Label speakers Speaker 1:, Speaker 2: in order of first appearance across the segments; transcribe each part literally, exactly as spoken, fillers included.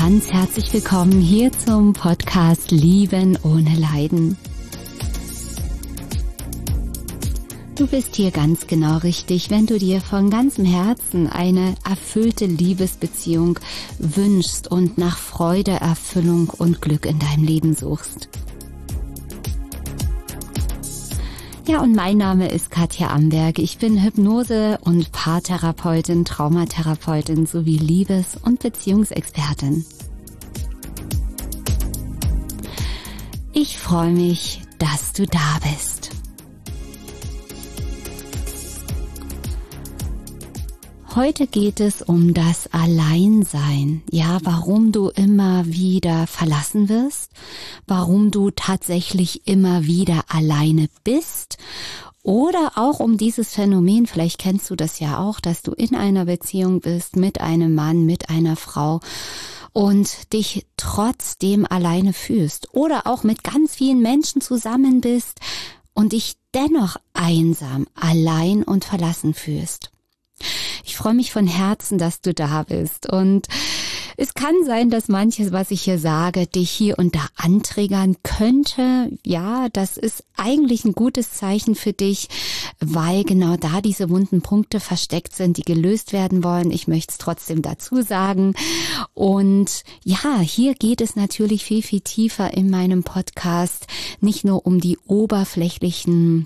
Speaker 1: ganz herzlich willkommen hier zum Podcast Lieben ohne Leiden. Du bist hier ganz genau richtig, wenn du dir von ganzem Herzen eine erfüllte Liebesbeziehung wünschst und nach Freude, Erfüllung und Glück in deinem Leben suchst. Ja, und mein Name ist Katja Amberg. Ich bin Hypnose- und Paartherapeutin, Traumatherapeutin sowie Liebes- und Beziehungsexpertin. Ich freue mich, dass du da bist. Heute geht es um das Alleinsein. Ja, warum du immer wieder verlassen wirst, warum du tatsächlich immer wieder alleine bist oder auch um dieses Phänomen, vielleicht kennst du das ja auch, dass du in einer Beziehung bist mit einem Mann, mit einer Frau und dich trotzdem alleine fühlst oder auch mit ganz vielen Menschen zusammen bist und dich dennoch einsam, allein und verlassen fühlst. Ich freue mich von Herzen, dass du da bist, und es kann sein, dass manches, was ich hier sage, dich hier und da antriggern könnte. Ja, das ist eigentlich ein gutes Zeichen für dich, weil genau da diese wunden Punkte versteckt sind, die gelöst werden wollen. Ich möchte es trotzdem dazu sagen. Und ja, hier geht es natürlich viel, viel tiefer in meinem Podcast, nicht nur um die oberflächlichen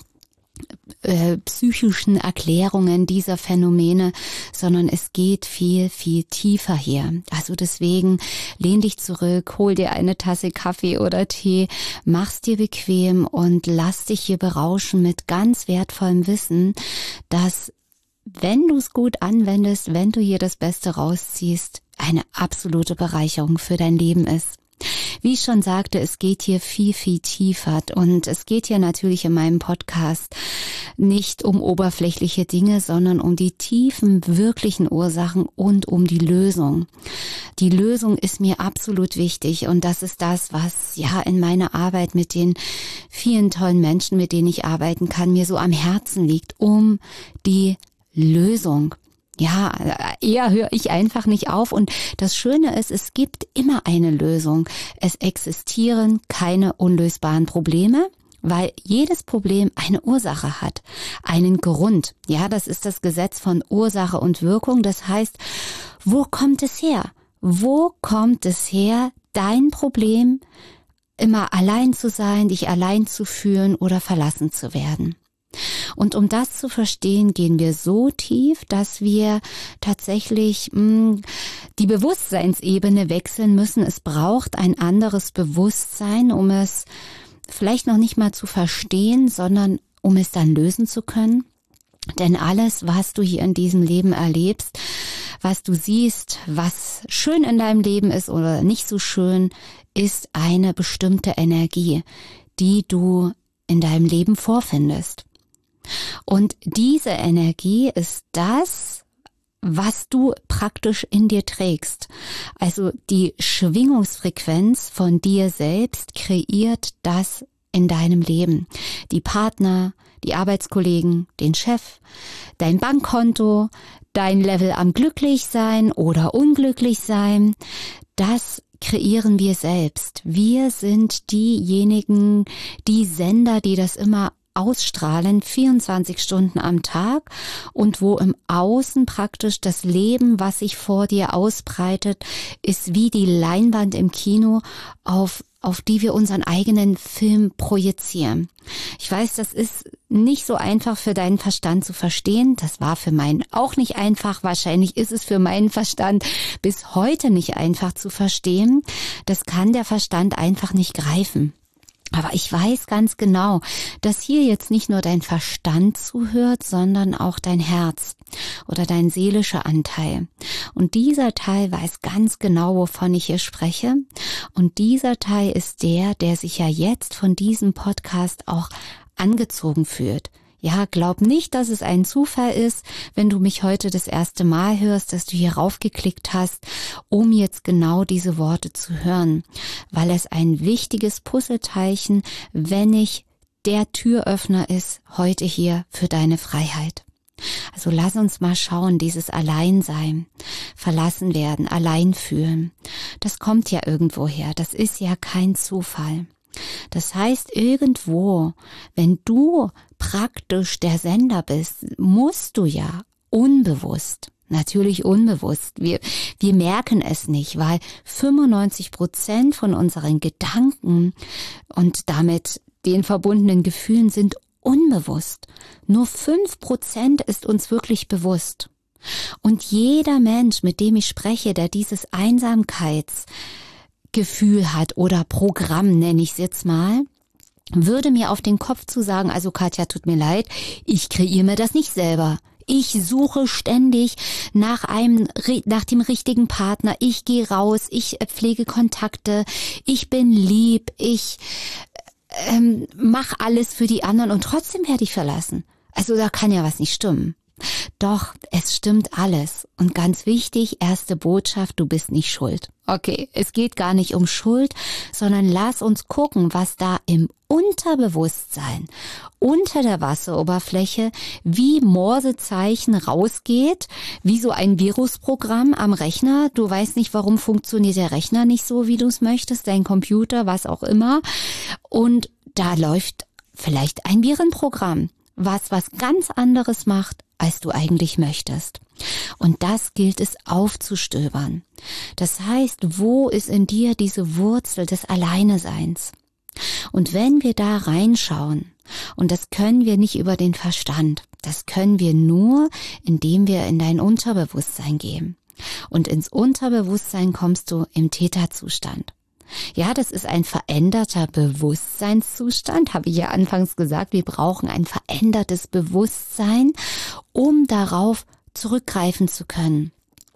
Speaker 1: Äh, psychischen Erklärungen dieser Phänomene, sondern es geht viel, viel tiefer hier. Also deswegen lehn dich zurück, hol dir eine Tasse Kaffee oder Tee, mach's dir bequem und lass dich hier berauschen mit ganz wertvollem Wissen, dass, wenn du es gut anwendest, wenn du hier das Beste rausziehst, eine absolute Bereicherung für dein Leben ist. Wie ich schon sagte, es geht hier viel, viel tiefer, und es geht hier natürlich in meinem Podcast nicht um oberflächliche Dinge, sondern um die tiefen, wirklichen Ursachen und um die Lösung. Die Lösung ist mir absolut wichtig, und das ist das, was ja in meiner Arbeit mit den vielen tollen Menschen, mit denen ich arbeiten kann, mir so am Herzen liegt, um die Lösung. Ja, eher höre ich einfach nicht auf, und das Schöne ist, es gibt immer eine Lösung. Es existieren keine unlösbaren Probleme, weil jedes Problem eine Ursache hat, einen Grund. Ja, das ist das Gesetz von Ursache und Wirkung. Das heißt, wo kommt es her? Wo kommt es her, dein Problem, immer allein zu sein, dich allein zu fühlen oder verlassen zu werden? Und um das zu verstehen, gehen wir so tief, dass wir tatsächlich mh, die Bewusstseinsebene wechseln müssen. Es braucht ein anderes Bewusstsein, um es vielleicht noch nicht mal zu verstehen, sondern um es dann lösen zu können. Denn alles, was du hier in diesem Leben erlebst, was du siehst, was schön in deinem Leben ist oder nicht so schön, ist eine bestimmte Energie, die du in deinem Leben vorfindest. Und diese Energie ist das, was du praktisch in dir trägst. Also die Schwingungsfrequenz von dir selbst kreiert das in deinem Leben. Die Partner, die Arbeitskollegen, den Chef, dein Bankkonto, dein Level am Glücklichsein oder Unglücklichsein, das kreieren wir selbst. Wir sind diejenigen, die Sender, die das immer ausstrahlen, vierundzwanzig Stunden am Tag, und wo im Außen praktisch das Leben, was sich vor dir ausbreitet, ist wie die Leinwand im Kino, auf auf die wir unseren eigenen Film projizieren. Ich weiß, das ist nicht so einfach für deinen Verstand zu verstehen. Das war für meinen auch nicht einfach. Wahrscheinlich ist es für meinen Verstand bis heute nicht einfach zu verstehen. Das kann der Verstand einfach nicht greifen. Aber ich weiß ganz genau, dass hier jetzt nicht nur dein Verstand zuhört, sondern auch dein Herz oder dein seelischer Anteil. Und dieser Teil weiß ganz genau, wovon ich hier spreche. Und dieser Teil ist der, der sich ja jetzt von diesem Podcast auch angezogen fühlt. Ja, glaub nicht, dass es ein Zufall ist, wenn du mich heute das erste Mal hörst, dass du hier raufgeklickt hast, um jetzt genau diese Worte zu hören, weil es ein wichtiges Puzzleteilchen, wenn nicht der Türöffner ist, heute hier für deine Freiheit. Also lass uns mal schauen, dieses Alleinsein, verlassen werden, allein fühlen. das kommt ja irgendwo her. Das ist ja kein Zufall. Das heißt, irgendwo, wenn du praktisch der Sender bist, musst du ja unbewusst, natürlich unbewusst, wir, wir merken es nicht, weil fünfundneunzig Prozent von unseren Gedanken und damit den verbundenen Gefühlen sind unbewusst. Nur fünf Prozent ist uns wirklich bewusst. Und jeder Mensch, mit dem ich spreche, der dieses Einsamkeitsgefühl hat oder Programm, nenne ich es jetzt mal, würde mir auf den Kopf zu sagen, also Katja, tut mir leid, ich kreiere mir das nicht selber. Ich suche ständig nach einem, nach dem richtigen Partner. Ich gehe raus, ich pflege Kontakte, ich bin lieb, ich ähm, mache alles für die anderen und trotzdem werde ich verlassen. Also da kann ja was nicht stimmen. Doch, es stimmt alles. Und ganz wichtig, erste Botschaft, du bist nicht schuld. Okay, es geht gar nicht um Schuld, sondern lass uns gucken, was da im Unterbewusstsein, unter der Wasseroberfläche, wie Morsezeichen rausgeht, wie so ein Virusprogramm am Rechner. Du weißt nicht, warum funktioniert der Rechner nicht so, wie du es möchtest, dein Computer, was auch immer. Und da läuft vielleicht ein Virenprogramm, was was ganz anderes macht, als du eigentlich möchtest. Und das gilt es aufzustöbern. Das heißt, wo ist in dir diese Wurzel des Alleineseins? Und wenn wir da reinschauen, und das können wir nicht über den Verstand, das können wir nur, indem wir in dein Unterbewusstsein gehen. Und ins Unterbewusstsein kommst du im Theta-Zustand. Ja, das ist ein veränderter Bewusstseinszustand, habe ich ja anfangs gesagt. Wir brauchen ein verändertes Bewusstsein, um darauf zurückgreifen zu können.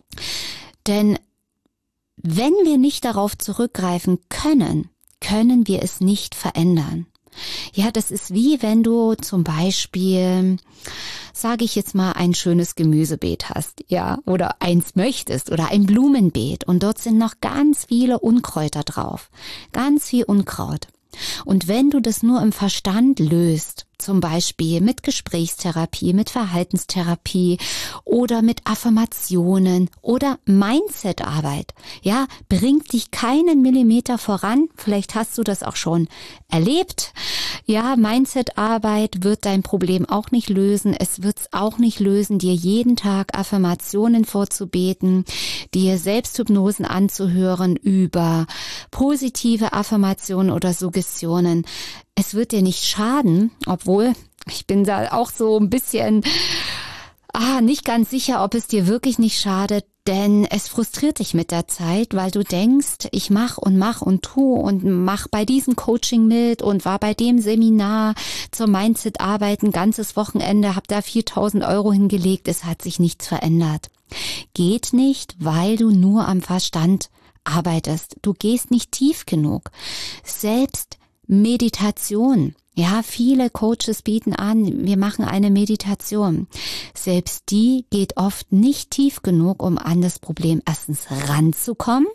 Speaker 1: Denn wenn wir nicht darauf zurückgreifen können, können wir es nicht verändern. Ja, das ist wie wenn du zum Beispiel, sage ich jetzt mal, ein schönes Gemüsebeet hast, ja, oder eins möchtest oder ein Blumenbeet und dort sind noch ganz viele Unkräuter drauf, ganz viel Unkraut. Und wenn du das nur im Verstand löst, zum Beispiel mit Gesprächstherapie, mit Verhaltenstherapie oder mit Affirmationen oder Mindsetarbeit, ja, bringt dich keinen Millimeter voran. Vielleicht hast du das auch schon erlebt. Ja, Mindsetarbeit wird dein Problem auch nicht lösen. Es wird es auch nicht lösen, dir jeden Tag Affirmationen vorzubeten, dir Selbsthypnosen anzuhören über positive Affirmationen oder Suggestionen. Es wird dir nicht schaden, obwohl ich bin da auch so ein bisschen ah, nicht ganz sicher, ob es dir wirklich nicht schadet, denn es frustriert dich mit der Zeit, weil du denkst, ich mach und mach und tu und mach bei diesem Coaching mit und war bei dem Seminar zur Mindset-Arbeit ein ganzes Wochenende, hab da viertausend Euro hingelegt, es hat sich nichts verändert. Geht nicht, weil du nur am Verstand arbeitest. Du gehst nicht tief genug. Selbst Meditation. Ja, viele Coaches bieten an, wir machen eine Meditation. Selbst die geht oft nicht tief genug, um an das Problem erstens ranzukommen.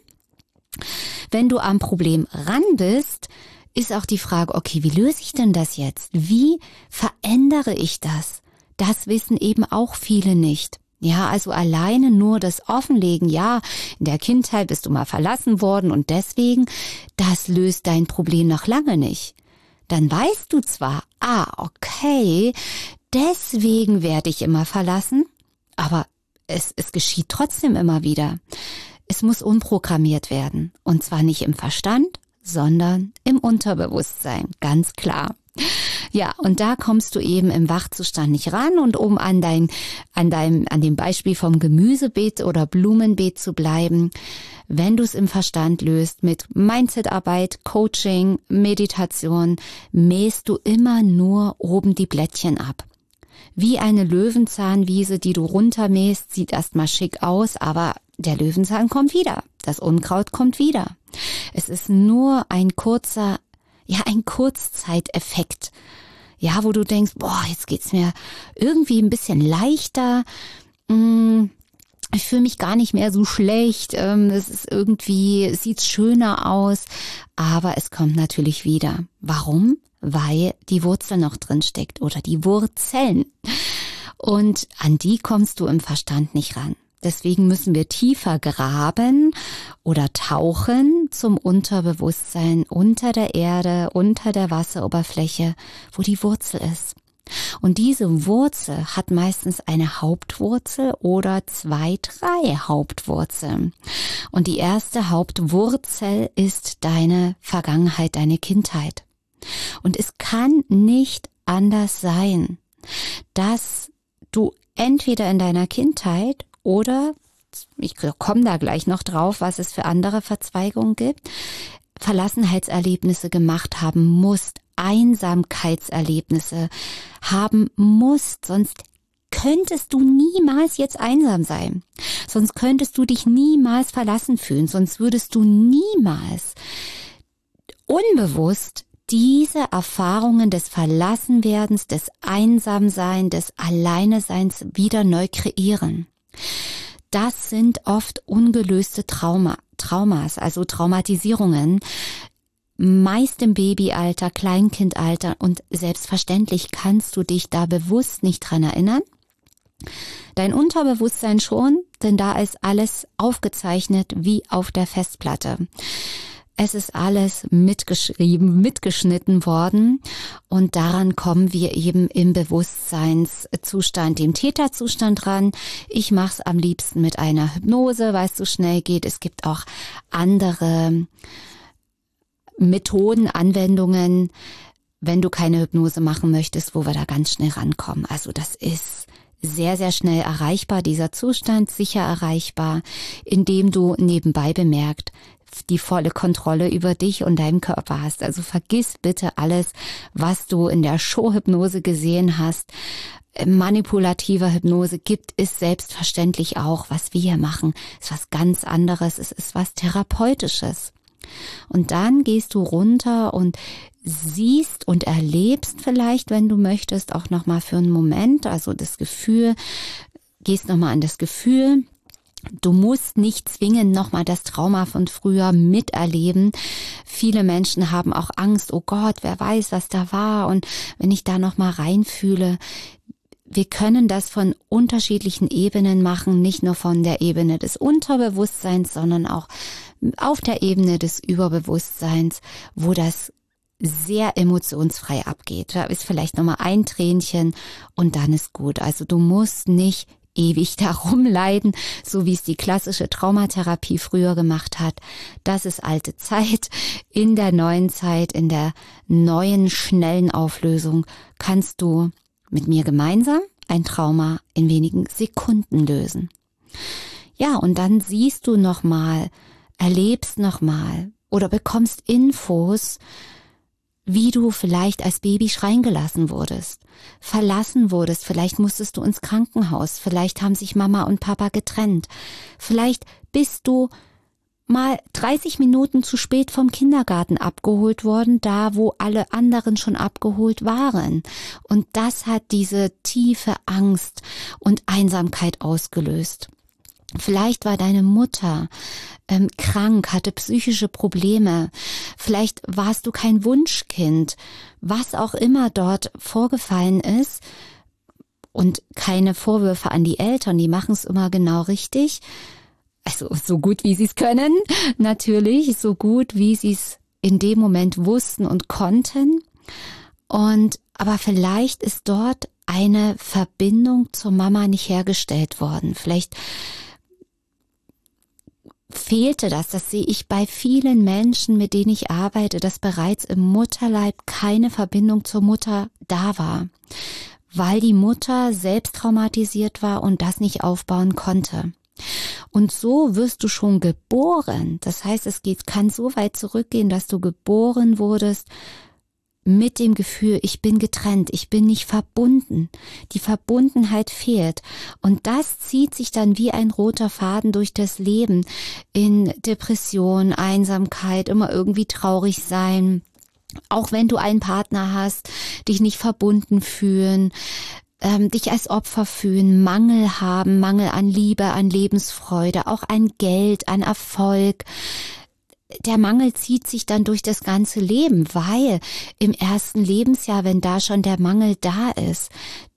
Speaker 1: Wenn du am Problem ran bist, ist auch die Frage, okay, wie löse ich denn das jetzt? Wie verändere ich das? Das wissen eben auch viele nicht. Ja, also alleine nur das Offenlegen, ja, in der Kindheit bist du mal verlassen worden und deswegen, das löst dein Problem noch lange nicht. Dann weißt du zwar, ah, okay, deswegen werde ich immer verlassen, aber es, es geschieht trotzdem immer wieder. Es muss umprogrammiert werden und zwar nicht im Verstand, sondern im Unterbewusstsein, ganz klar. Ja, und da kommst du eben im Wachzustand nicht ran und um an dein, an deinem, an dem Beispiel vom Gemüsebeet oder Blumenbeet zu bleiben, wenn du es im Verstand löst mit Mindsetarbeit, Coaching, Meditation, mähst du immer nur oben die Blättchen ab. Wie eine Löwenzahnwiese, die du runtermähst, sieht erstmal schick aus, aber der Löwenzahn kommt wieder, das Unkraut kommt wieder. Es ist nur ein kurzer Ja, ein Kurzzeiteffekt. Ja, wo du denkst, boah, jetzt geht's mir irgendwie ein bisschen leichter. Ich fühle mich gar nicht mehr so schlecht. Es ist irgendwie, es sieht schöner aus. Aber es kommt natürlich wieder. Warum? Weil die Wurzel noch drin steckt oder die Wurzeln. Und an die kommst du im Verstand nicht ran. Deswegen müssen wir tiefer graben oder tauchen zum Unterbewusstsein unter der Erde, unter der Wasseroberfläche, wo die Wurzel ist. Und diese Wurzel hat meistens eine Hauptwurzel oder zwei, drei Hauptwurzeln. Und die erste Hauptwurzel ist deine Vergangenheit, deine Kindheit. Und es kann nicht anders sein, dass du entweder in deiner Kindheit oder, ich komme da gleich noch drauf, was es für andere Verzweigungen gibt, Verlassenheitserlebnisse gemacht haben musst, Einsamkeitserlebnisse haben musst, sonst könntest du niemals jetzt einsam sein. Sonst könntest du dich niemals verlassen fühlen, sonst würdest du niemals unbewusst diese Erfahrungen des Verlassenwerdens, des Einsamseins, des Alleineseins wieder neu kreieren. Das sind oft ungelöste Trauma, Traumas, also Traumatisierungen, meist im Babyalter, Kleinkindalter, und selbstverständlich kannst du dich da bewusst nicht dran erinnern. Dein Unterbewusstsein schon, denn da ist alles aufgezeichnet wie auf der Festplatte. Es ist alles mitgeschrieben, mitgeschnitten worden, und daran kommen wir eben im Bewusstseinszustand, dem Täterzustand ran. Ich mache es am liebsten mit einer Hypnose, weil es so schnell geht. Es gibt auch andere Methoden, Anwendungen, wenn du keine Hypnose machen möchtest, wo wir da ganz schnell rankommen. Also das ist sehr, sehr schnell erreichbar, dieser Zustand, sicher erreichbar, indem du nebenbei bemerkt die volle Kontrolle über dich und deinen Körper hast. Also vergiss bitte alles, was du in der Showhypnose gesehen hast. Manipulativer Hypnose gibt es selbstverständlich auch. Was wir hier machen, ist was ganz anderes. Es ist was Therapeutisches. Und dann gehst du runter und siehst und erlebst vielleicht, wenn du möchtest, auch nochmal für einen Moment, also das Gefühl, gehst nochmal an das Gefühl. Du musst nicht zwingend nochmal das Trauma von früher miterleben. Viele Menschen haben auch Angst, oh Gott, wer weiß, was da war, und wenn ich da nochmal reinfühle. Wir können das von unterschiedlichen Ebenen machen, nicht nur von der Ebene des Unterbewusstseins, sondern auch auf der Ebene des Überbewusstseins, wo das sehr emotionsfrei abgeht. Da ist vielleicht nochmal ein Tränchen und dann ist gut. Also du musst nicht ewig darum leiden, so wie es die klassische Traumatherapie früher gemacht hat. Das ist alte Zeit. In der neuen Zeit, in der neuen, schnellen Auflösung kannst du mit mir gemeinsam ein Trauma in wenigen Sekunden lösen. Ja, und dann siehst du nochmal, erlebst nochmal oder bekommst Infos, wie du vielleicht als Baby schreien gelassen wurdest, verlassen wurdest, vielleicht musstest du ins Krankenhaus, vielleicht haben sich Mama und Papa getrennt, vielleicht bist du mal dreißig Minuten zu spät vom Kindergarten abgeholt worden, da wo alle anderen schon abgeholt waren. Und das hat diese tiefe Angst und Einsamkeit ausgelöst. Vielleicht war deine Mutter ähm, krank, hatte psychische Probleme. Vielleicht warst du kein Wunschkind. Was auch immer dort vorgefallen ist. Und keine Vorwürfe an die Eltern, die machen es immer genau richtig. Also so gut, wie sie es können. Natürlich, so gut, wie sie es in dem Moment wussten und konnten. Und aber vielleicht ist dort eine Verbindung zur Mama nicht hergestellt worden. Vielleicht fehlte das, das sehe ich bei vielen Menschen, mit denen ich arbeite, dass bereits im Mutterleib keine Verbindung zur Mutter da war, weil die Mutter selbst traumatisiert war und das nicht aufbauen konnte. Und so wirst du schon geboren. Das heißt, es geht, kann so weit zurückgehen, dass du geboren wurdest mit dem Gefühl, ich bin getrennt, ich bin nicht verbunden. Die Verbundenheit fehlt. Und das zieht sich dann wie ein roter Faden durch das Leben in Depression, Einsamkeit, immer irgendwie traurig sein. Auch wenn du einen Partner hast, dich nicht verbunden fühlen, ähm, dich als Opfer fühlen, Mangel haben, Mangel an Liebe, an Lebensfreude, auch an Geld, an Erfolg. Der Mangel zieht sich dann durch das ganze Leben, weil im ersten Lebensjahr, wenn da schon der Mangel da ist,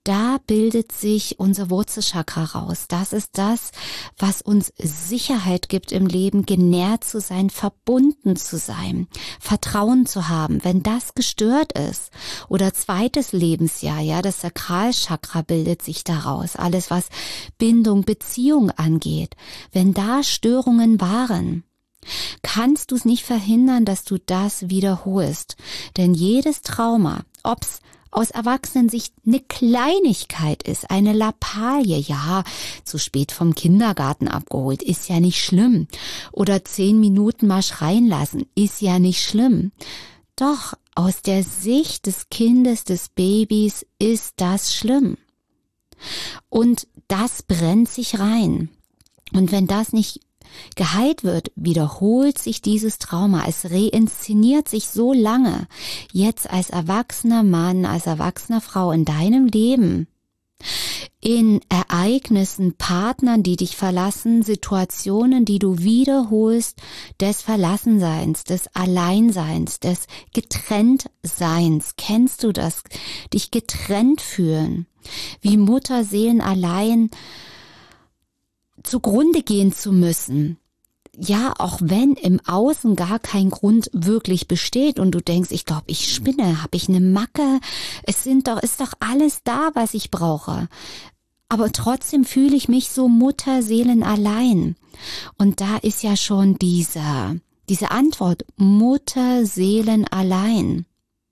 Speaker 1: da bildet sich unser Wurzelchakra raus. Das ist das, was uns Sicherheit gibt im Leben, genährt zu sein, verbunden zu sein, Vertrauen zu haben. Wenn das gestört ist oder zweites Lebensjahr, ja, das Sakralchakra bildet sich daraus. Alles, was Bindung, Beziehung angeht. Wenn da Störungen waren, kannst du es nicht verhindern, dass du das wiederholst. Denn jedes Trauma, ob's aus Erwachsenensicht eine Kleinigkeit ist, eine Lappalie, ja, zu spät vom Kindergarten abgeholt, ist ja nicht schlimm. Oder zehn Minuten mal schreien lassen, ist ja nicht schlimm. Doch aus der Sicht des Kindes, des Babys ist das schlimm. Und das brennt sich rein. Und wenn das nicht geheilt wird, wiederholt sich dieses Trauma. Es reinszeniert sich so lange. Jetzt als erwachsener Mann, als erwachsene Frau in deinem Leben. In Ereignissen, Partnern, die dich verlassen, Situationen, die du wiederholst, des Verlassenseins, des Alleinseins, des Getrenntseins. Kennst du das? Dich getrennt fühlen. Wie Mutterseelen allein zugrunde gehen zu müssen. Ja, auch wenn im Außen gar kein Grund wirklich besteht und du denkst, ich glaube, ich spinne, habe ich eine Macke, es sind doch, ist doch alles da, was ich brauche. Aber trotzdem fühle ich mich so Mutterseelen allein. Und da ist ja schon diese, diese Antwort, Mutterseelen allein.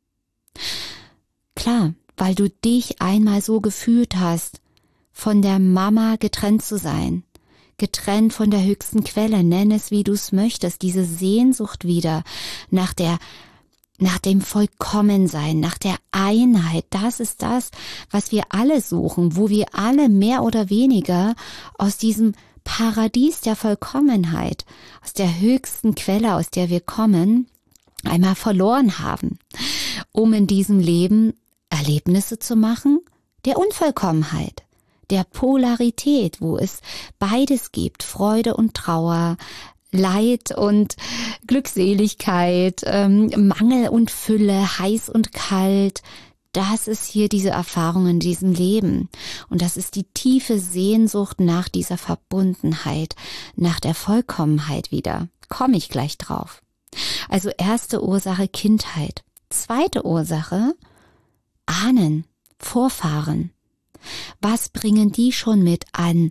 Speaker 1: Klar, weil du dich einmal so gefühlt hast, von der Mama getrennt zu sein. Getrennt von der höchsten Quelle, nenn es wie du es möchtest, diese Sehnsucht wieder nach der, nach dem Vollkommensein, nach der Einheit, das ist das, was wir alle suchen, wo wir alle mehr oder weniger aus diesem Paradies der Vollkommenheit, aus der höchsten Quelle, aus der wir kommen, einmal verloren haben, um in diesem Leben Erlebnisse zu machen, der Unvollkommenheit. Der Polarität, wo es beides gibt, Freude und Trauer, Leid und Glückseligkeit, ähm, Mangel und Fülle, heiß und kalt. Das ist hier diese Erfahrung in diesem Leben. Und das ist die tiefe Sehnsucht nach dieser Verbundenheit, nach der Vollkommenheit wieder. Komme ich gleich drauf. Also erste Ursache Kindheit. Zweite Ursache Ahnen, Vorfahren. Was bringen die schon mit an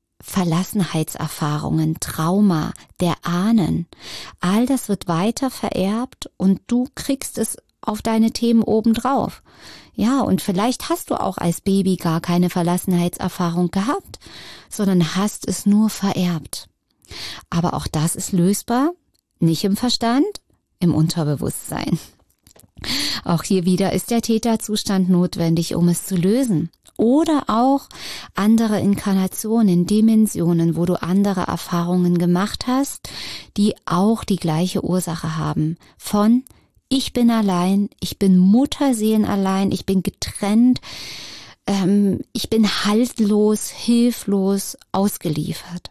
Speaker 1: Verlassenheitserfahrungen, Trauma, der Ahnen? All das wird weiter vererbt und du kriegst es auf deine Themen obendrauf. Ja, und vielleicht hast du auch als Baby gar keine Verlassenheitserfahrung gehabt, sondern hast es nur vererbt. Aber auch das ist lösbar, nicht im Verstand, im Unterbewusstsein. Auch hier wieder ist der Täterzustand notwendig, um es zu lösen. Oder auch andere Inkarnationen, Dimensionen, wo du andere Erfahrungen gemacht hast, die auch die gleiche Ursache haben. Von ich bin allein, ich bin Mutterseelen allein, ich bin getrennt, ähm, ich bin haltlos, hilflos, ausgeliefert.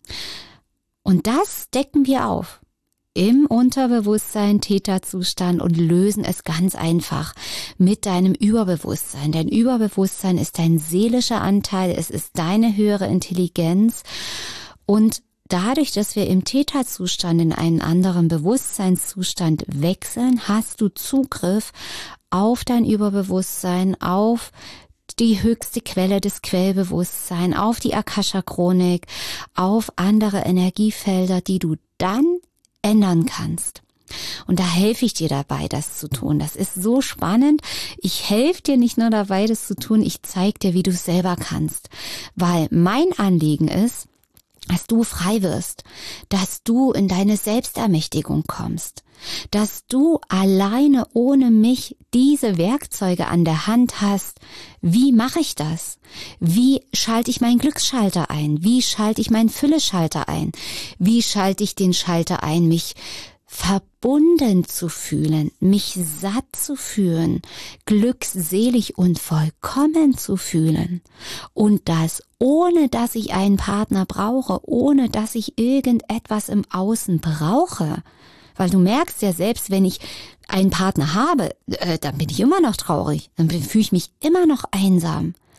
Speaker 1: Und das decken wir auf. Im Unterbewusstsein, Täterzustand und lösen es ganz einfach mit deinem Überbewusstsein. Dein Überbewusstsein ist dein seelischer Anteil, es ist deine höhere Intelligenz und dadurch, dass wir im Täterzustand in einen anderen Bewusstseinszustand wechseln, hast du Zugriff auf dein Überbewusstsein, auf die höchste Quelle des Quellbewusstseins, auf die Akasha-Chronik, auf andere Energiefelder, die du dann ändern kannst. Und da helfe ich dir dabei, das zu tun. Das ist so spannend. Ich helfe dir nicht nur dabei, das zu tun, ich zeige dir, wie du es selber kannst. Weil mein Anliegen ist, dass du frei wirst, dass du in deine Selbstermächtigung kommst, dass du alleine ohne mich diese Werkzeuge an der Hand hast. Wie mache ich das? Wie schalte ich meinen Glücksschalter ein? Wie schalte ich meinen Fülleschalter ein? Wie schalte ich den Schalter ein, mich verbunden zu fühlen, mich satt zu fühlen, glückselig und vollkommen zu fühlen und das ohne, dass ich einen Partner brauche, ohne dass ich irgendetwas im Außen brauche. Weil du merkst ja selbst, wenn ich einen Partner habe, äh, dann bin ich immer noch traurig, dann fühle ich mich immer noch einsam.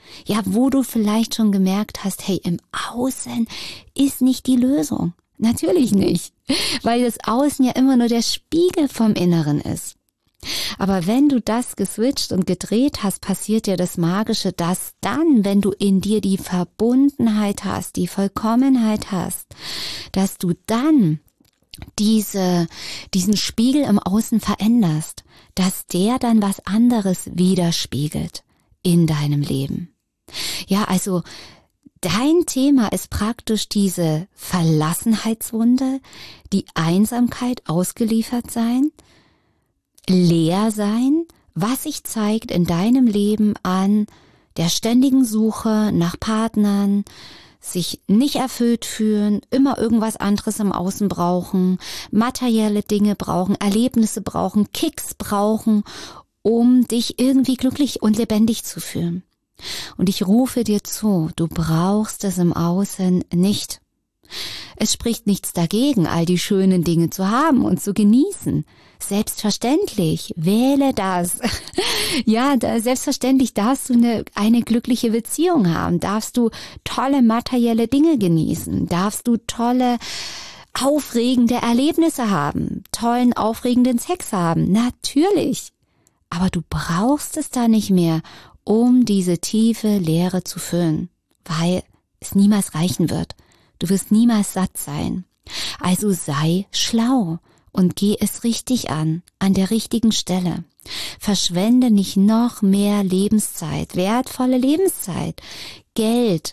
Speaker 1: Ja, wo du vielleicht schon gemerkt hast, hey, im Außen ist nicht die Lösung. Natürlich nicht, weil das Außen ja immer nur der Spiegel vom Inneren ist. Aber wenn du das geswitcht und gedreht hast, passiert dir das Magische, dass dann, wenn du in dir die Verbundenheit hast, die Vollkommenheit hast, dass du dann diese, diesen Spiegel im Außen veränderst, dass der dann was anderes widerspiegelt in deinem Leben. Ja, also dein Thema ist praktisch diese Verlassenheitswunde, die Einsamkeit, ausgeliefert sein, leer sein, was sich zeigt in deinem Leben an der ständigen Suche nach Partnern, sich nicht erfüllt fühlen, immer irgendwas anderes im Außen brauchen, materielle Dinge brauchen, Erlebnisse brauchen, Kicks brauchen, um dich irgendwie glücklich und lebendig zu fühlen. Und ich rufe dir zu, du brauchst es im Außen nicht. Es spricht nichts dagegen, all die schönen Dinge zu haben und zu genießen. Selbstverständlich, wähle das. Ja, da, selbstverständlich darfst du eine, eine glückliche Beziehung haben, darfst du tolle materielle Dinge genießen, darfst du tolle, aufregende Erlebnisse haben, tollen, aufregenden Sex haben, natürlich. Aber du brauchst es da nicht mehr, um diese tiefe Leere zu füllen, weil es niemals reichen wird. Du wirst niemals satt sein. Also sei schlau und geh es richtig an, an der richtigen Stelle. Verschwende nicht noch mehr Lebenszeit, wertvolle Lebenszeit, Geld,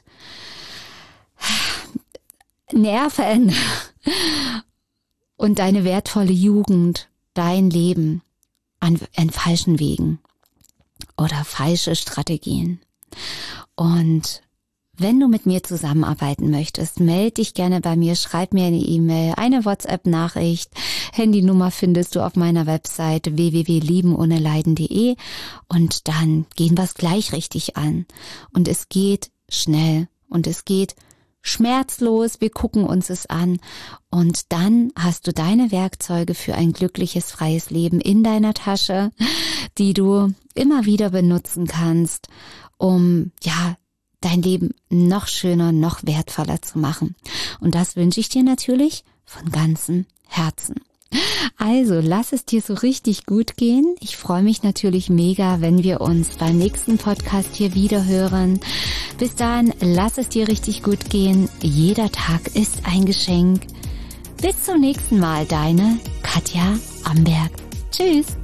Speaker 1: Nerven und deine wertvolle Jugend, dein Leben an, an falschen Wegen oder falsche Strategien. Und wenn du mit mir zusammenarbeiten möchtest, melde dich gerne bei mir, schreib mir eine E-Mail, eine WhatsApp-Nachricht. Handynummer findest du auf meiner Website w w w punkt lieben ohne leiden punkt de und dann gehen wir es gleich richtig an. Und es geht schnell und es geht schmerzlos, wir gucken uns es an und dann hast du deine Werkzeuge für ein glückliches, freies Leben in deiner Tasche, die du immer wieder benutzen kannst, um, ja, dein Leben noch schöner, noch wertvoller zu machen. Und das wünsche ich dir natürlich von ganzem Herzen. Also, lass es dir so richtig gut gehen. Ich freue mich natürlich mega, wenn wir uns beim nächsten Podcast hier wieder hören. Bis dahin, lass es dir richtig gut gehen. Jeder Tag ist ein Geschenk. Bis zum nächsten Mal, deine Katja Amberg. Tschüss.